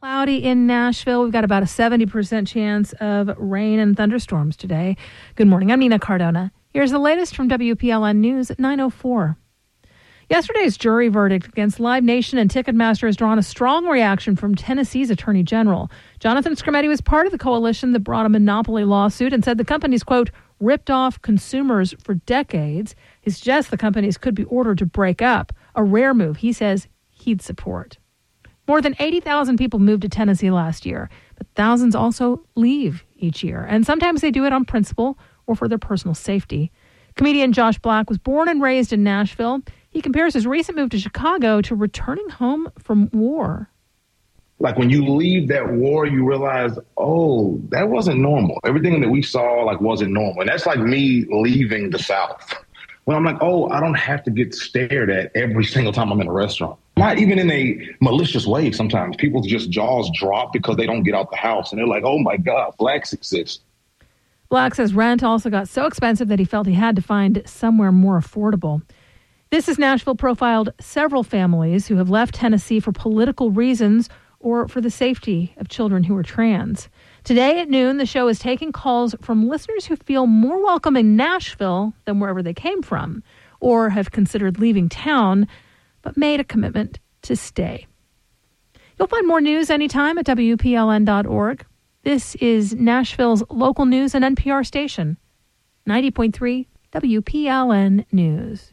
Cloudy in Nashville. We've got about a 70% chance of rain and thunderstorms today. Good morning. I'm Nina Cardona. Here's the latest from WPLN News at 9:04. Yesterday's jury verdict against Live Nation and Ticketmaster has drawn a strong reaction from Tennessee's Attorney General. Jonathan Skrmetti was part of the coalition that brought a monopoly lawsuit and said the companies, quote, ripped off consumers for decades. He suggests the companies could be ordered to break up, a rare move he says he'd support. More than 80,000 people moved to Tennessee last year, but thousands also leave each year. And sometimes they do it on principle or for their personal safety. Comedian Josh Black was born and raised in Nashville. He compares his recent move to Chicago to returning home from war. Like when you leave that war, you realize, oh, that wasn't normal. Everything that we saw wasn't normal. And that's like me leaving the South. When I'm like, oh, I don't have to get stared at every single time I'm in a restaurant. Not even in a malicious way sometimes. People's just jaws drop because they don't get out the house. And they're like, oh, my God, blacks exist. Black says rent also got so expensive that he felt he had to find somewhere more affordable. This is Nashville profiled several families who have left Tennessee for political reasons or for the safety of children who are trans. Today at noon, the show is taking calls from listeners who feel more welcome in Nashville than wherever they came from, or have considered leaving town, but made a commitment to stay. You'll find more news anytime at WPLN.org. This is Nashville's local news and NPR station, 90.3 WPLN News.